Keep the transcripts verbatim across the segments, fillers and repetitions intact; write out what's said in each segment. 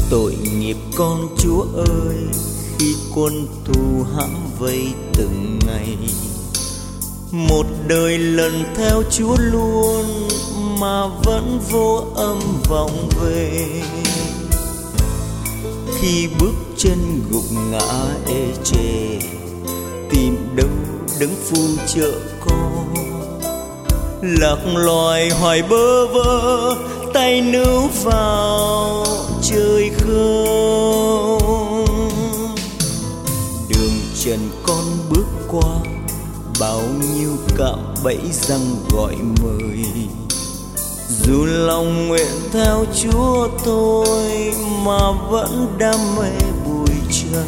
Tội nghiệp con Chúa ơi, khi quân thù hãm vây từng ngày, một đời lần theo Chúa luôn mà vẫn vô âm vọng về. Khi bước chân gục ngã ê chề, tìm đâu đứng phù trợ con. Lạc loài hoài bơ vơ, tay níu vào trời không. Đường trần con bước qua, bao nhiêu cạm bẫy răng gọi mời. Dù lòng nguyện theo Chúa tôi mà vẫn đam mê bụi trần.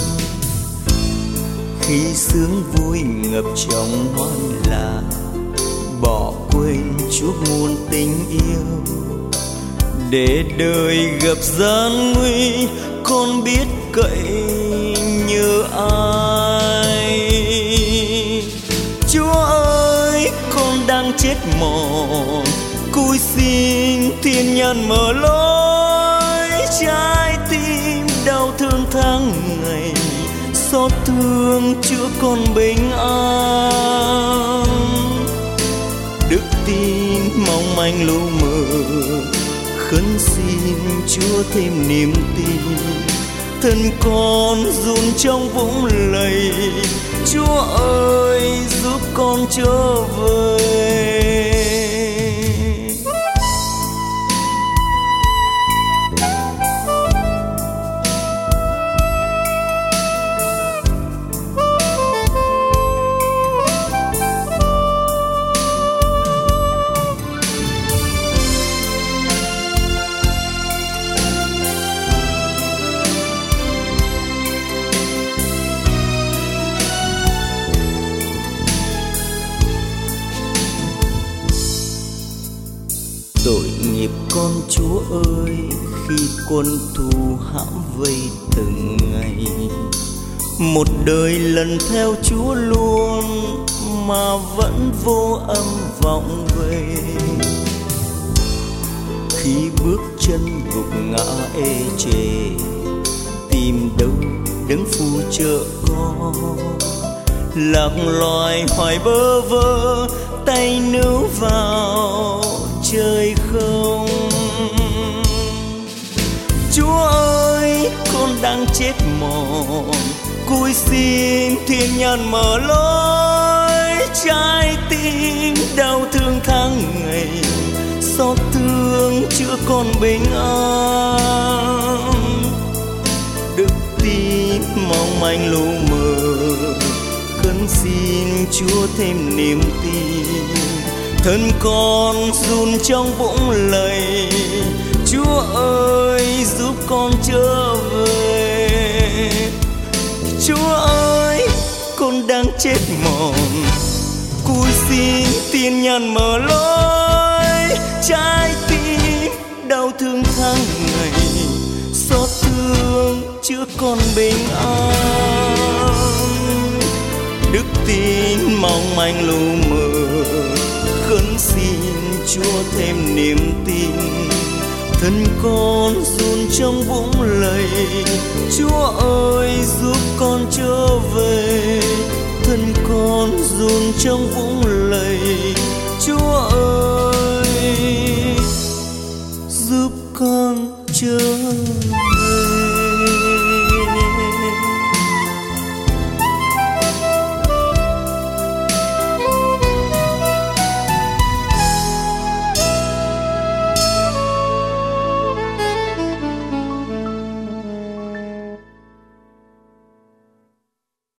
Khi sướng vui ngập trong hoan lạc, bỏ quên Chúa muôn tình yêu. Để đời gặp gian nguy, con biết cậy nhờ ai. Chúa ơi, con đang chết mòn, cúi xin thiên nhân mở lối. Trái tim đau thương tháng ngày, xót thương chữa con bình an. Đức tin mong manh lu mờ, khấn xin Chúa thêm niềm tin. Thân con run trong vũng lầy, Chúa ơi giúp con trở về. Tội nghiệp con Chúa ơi, khi quân thù hãm vây từng ngày, một đời lần theo Chúa luôn mà vẫn vô âm vọng về. Khi bước chân gục ngã ê chề, tìm đâu đứng phù trợ con. Lạc loài hoài bơ vơ, tay níu vào trời không. Chúa ơi, con đang chết mòn, cúi xin thiên nhân mở lối. Trái tim đau thương tháng ngày, xót thương chữa con bình an. Đức tin mong manh lu mờ, khấn xin Chúa thêm niềm tin. Thân con run trong vũng lầy, Chúa ơi giúp con trở về. Chúa ơi, con đang chết mòn, cúi xin thiên nhân mở lối. Trái tim đau thương tháng ngày, xót thương chữa con bình an. Đức tin mong manh lu mờ, khấn xin Chúa thêm niềm tin. Thân con run trong vũng lầy, Chúa ơi giúp con trở về. Thân con run trong vũng lầy, Chúa ơi giúp con trở về.